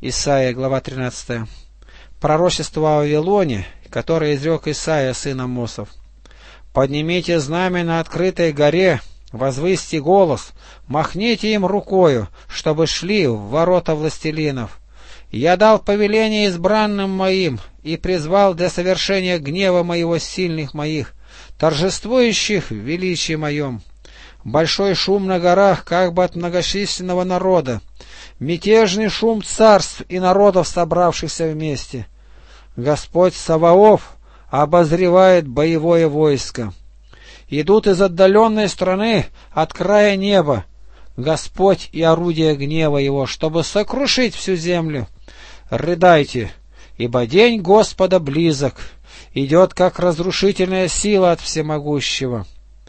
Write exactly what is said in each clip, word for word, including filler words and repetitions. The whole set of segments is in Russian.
Исайя, глава тринадцатая. Пророчество о Вавилоне, которое изрек Исайя, сын Амосов. «Поднимите знамя на открытой горе, возвысьте голос, махните им рукою, чтобы шли в ворота властелинов. Я дал повеление избранным моим и призвал для совершения гнева моего сильных моих, торжествующих в величии моем. Большой шум на горах, как бы от многочисленного народа, мятежный шум царств и народов, собравшихся вместе. Господь Саваоф обозревает боевое войско. Идут из отдаленной страны, от края неба, Господь и орудие гнева его, чтобы сокрушить всю землю. Рыдайте, ибо день Господа близок, идет как разрушительная сила от всемогущего.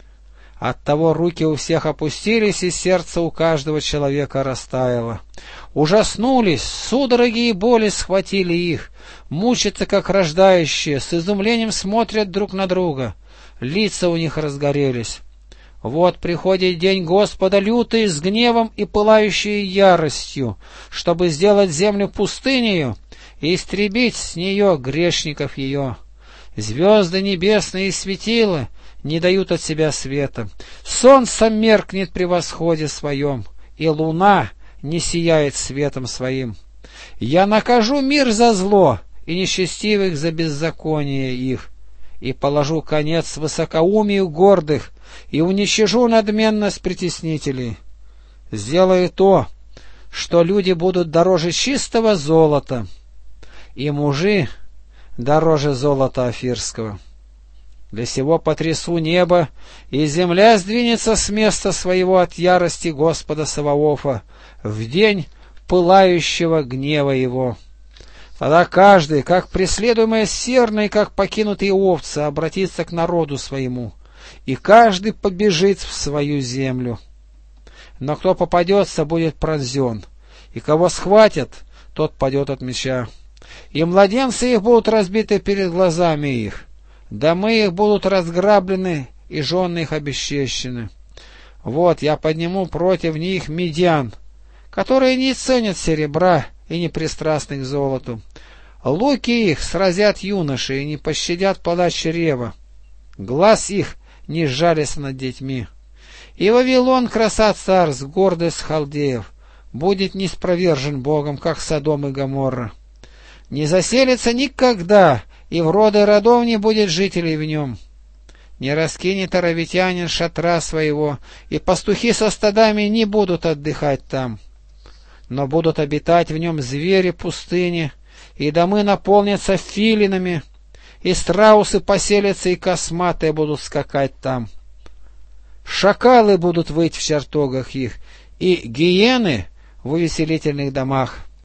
Оттого руки у всех опустились, и сердце у каждого человека растаяло. Ужаснулись, судороги и боли схватили их, мучатся, как рождающие, с изумлением смотрят друг на друга, лица у них разгорелись. Вот приходит день Господа лютый, с гневом и пылающей яростью, чтобы сделать землю пустынею и истребить с нее грешников ее. Звезды небесные и светила не дают от себя света, солнце меркнет при восходе своем, и луна не сияет светом своим. Я накажу мир за зло, и нечестивых за беззаконие их, и положу конец высокоумию гордых, и уничижу надменность притеснителей. Сделаю то, что люди будут дороже чистого золота, и мужи дороже золота афирского. Для сего потрясу небо, и земля сдвинется с места своего от ярости Господа Саваофа в день пылающего гнева его. Тогда каждый, как преследуемый серной, как покинутые овцы, обратится к народу своему, и каждый побежит в свою землю. Но кто попадется, будет пронзен, и кого схватят, тот падет от меча. И младенцы их будут разбиты перед глазами их, домы их будут разграблены, и жены их обесчещены. Вот я подниму против них медян, которые не ценят серебра и не пристрастны к золоту. Луки их сразят юноши и не пощадят плода чрева. Глаз их не сжалится над детьми. И Вавилон, краса царств, гордость халдеев, будет неспровержен Богом, как Содом и Гоморра. Не заселится никогда, и в роды родов не будет жителей в нем. Не раскинет аравитянин шатра своего, и пастухи со стадами не будут отдыхать там. Но будут обитать в нем звери пустыни, и домы наполнятся филинами, и страусы поселятся, и косматые будут скакать там. Шакалы будут выть в чертогах их, и гиены в увеселительных домах.